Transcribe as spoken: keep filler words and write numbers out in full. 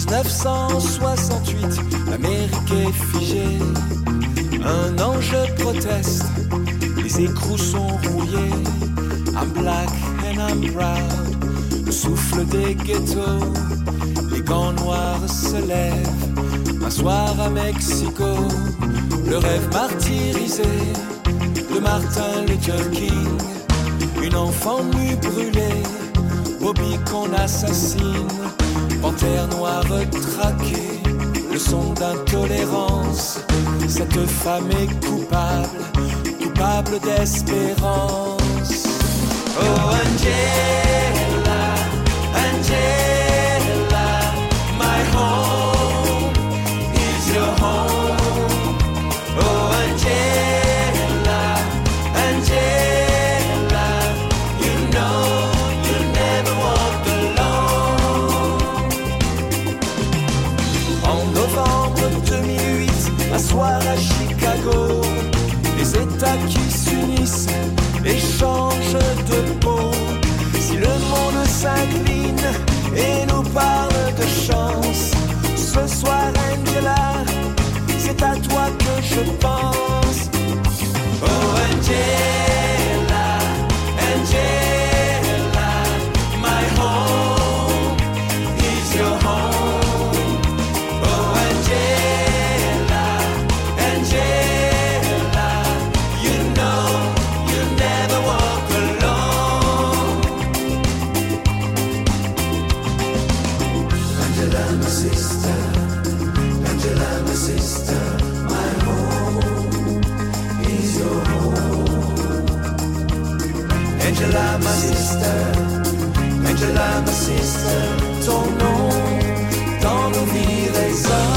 dix-neuf cent soixante-huit, l'Amérique est figée. Un ange proteste, les écrous sont rouillés. I'm black and I'm proud. Le souffle des ghettos, les gants noirs se lèvent. Un soir à Mexico, le rêve martyrisé de Martin Luther King. Une enfant nue brûlée, Bobby qu'on assassine. Panthère noire traquée, leçon d'intolérance. Cette femme est coupable, coupable d'espérance. Oh Angela, Angela, my home is your home. Oh Angela, Angela, you know you'll never walk alone. En novembre deux mille huit, un soir à Chicago, les États qui s'unissent et changent de peau. Si le monde s'incline et nous parle de chance, ce soir Angela, c'est à toi que je pense. Oh Angela, Angela, my home is your home. Oh Angela, Angela, you know you'll never walk alone. Angela, my sister, Angela, my sister, my home is your home. Angela, my sister, Angela, my sister, ton nom dans nos vies résonne.